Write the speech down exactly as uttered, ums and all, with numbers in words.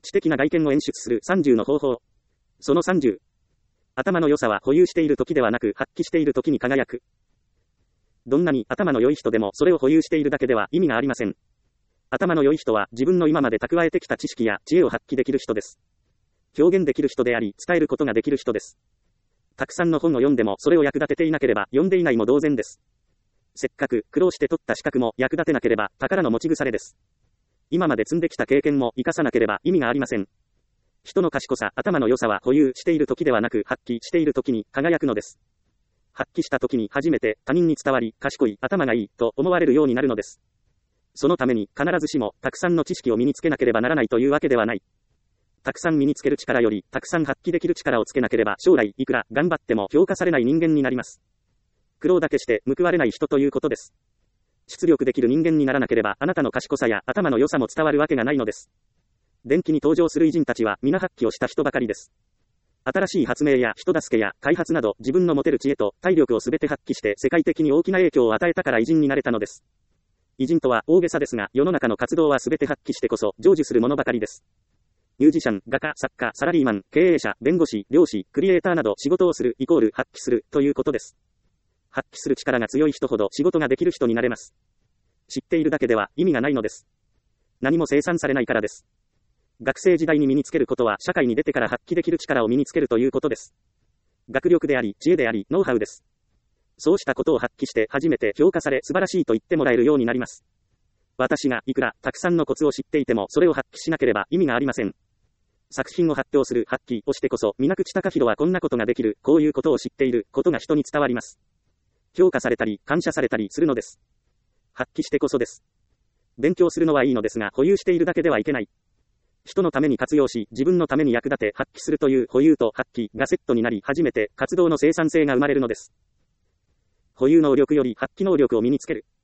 知的な外見を演出するさんじゅうの方法。そのさんじゅう。頭の良さは保有している時ではなく発揮している時に輝く。どんなに頭の良い人でもそれを保有しているだけでは意味がありません。頭の良い人は自分の今まで蓄えてきた知識や知恵を発揮できる人です。表現できる人であり、伝えることができる人です。たくさんの本を読んでもそれを役立てていなければ読んでいないも同然です。せっかく苦労して取った資格も役立てなければ宝の持ち腐れです。今まで積んできた経験も活かさなければ意味がありません。人の賢さ、頭の良さは保有している時ではなく発揮している時に輝くのです。発揮した時に初めて他人に伝わり、賢い、頭がいいと思われるようになるのです。そのために必ずしもたくさんの知識を身につけなければならないというわけではない。たくさん身につける力よりたくさん発揮できる力をつけなければ将来いくら頑張っても評価されない人間になります。苦労だけして報われない人ということです。出力できる人間にならなければあなたの賢さや頭の良さも伝わるわけがないのです。伝記に登場する偉人たちは皆発揮をした人ばかりです。新しい発明や人助けや開発など自分の持てる知恵と体力をすべて発揮して世界的に大きな影響を与えたから偉人になれたのです。偉人とは大げさですが世の中の活動はすべて発揮してこそ成就するものばかりです。ミュージシャン、画家、作家、サラリーマン、経営者、弁護士、漁師、クリエイターなど仕事をするイコール発揮するということです。発揮する力が強い人ほど仕事ができる人になれます。知っているだけでは意味がないのです。何も生産されないからです。学生時代に身につけることは社会に出てから発揮できる力を身につけるということです。学力であり、知恵であり、ノウハウです。そうしたことを発揮して初めて評価され素晴らしいと言ってもらえるようになります。私がいくらたくさんのコツを知っていてもそれを発揮しなければ意味がありません。作品を発表する発揮をしてこそ、水口隆弘はこんなことができる、こういうことを知っていることが人に伝わります。評価されたり、感謝されたりするのです。発揮してこそです。勉強するのはいいのですが、保有しているだけではいけない。人のために活用し、自分のために役立て発揮するという保有と発揮がセットになり、初めて活動の生産性が生まれるのです。保有能力より発揮能力を身につける。